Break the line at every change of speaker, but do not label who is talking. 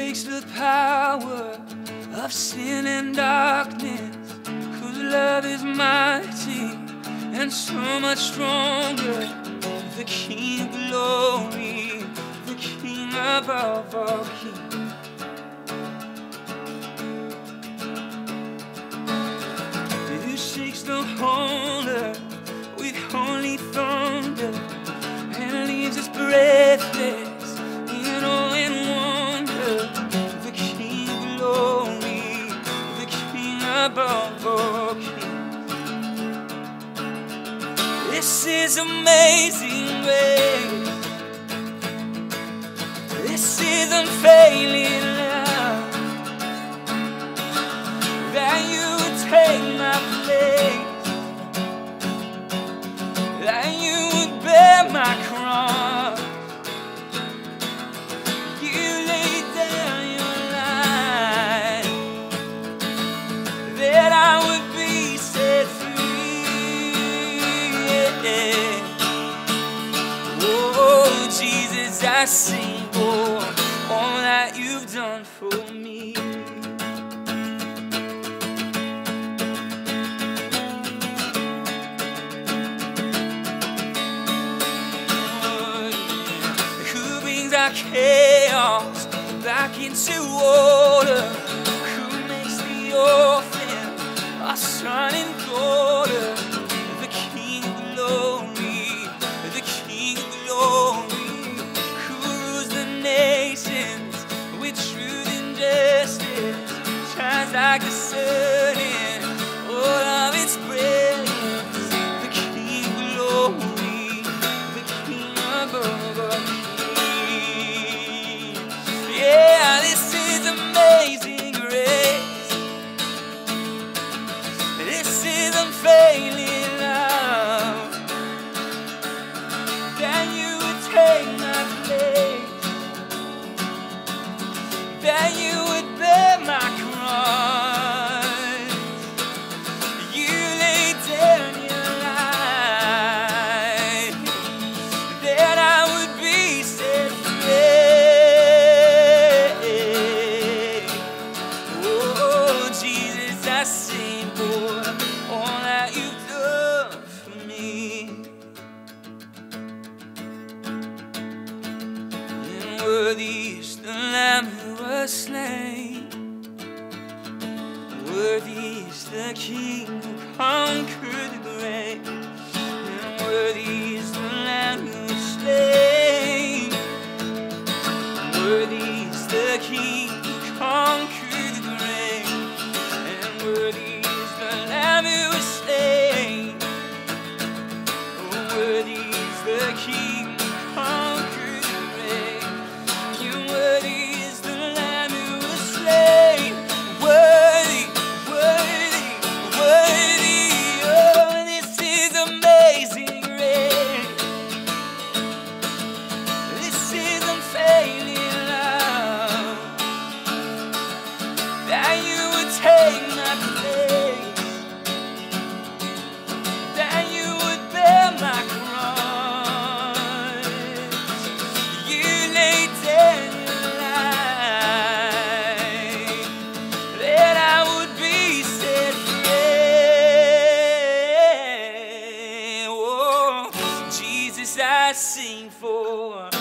breaks the power of sin and darkness, whose love is mighty and so much stronger. The King of glory, the King above all kings. Who shakes the whole earth with holy thunder and leaves us breathless in awe and wonder. The King of glory, the King above all kings. This is amazing grace. This is unfailing love, that you would take my place, that you would bear my cross. You laid down your life, that I would be set free. Oh, Jesus, I sing for all that you've done for me. Who brings our chaos back into order? Who makes the orphan our son and daughter? The King of glory, the King of glory, who rules the nations with truth and justice, shines like the sun in all of its brilliance. The King of glory, the King above all kings. Yeah, this is amazing grace. This is unfailing love, that you would take my place, that you would bear my cross. You laid down your life, that I would be set free. Oh, Jesus, I sing for all that you've done for me. And worthy is the Lamb who was slain, worthy is the King who conquered the grave, and worthy is the Lamb who was slain, worthy is the King who conquered the grave, and worthy is the Lamb who was slain. Oh, worthy is the King who conquered the grave, and worthy is the Lamb who was slain. Worthy, worthy, worthy. Oh, this is amazing grace. This is unfailing love, that you would take my place, that you would bear my cross. You laid down your life, that I would be set free. Oh, Jesus, I sing for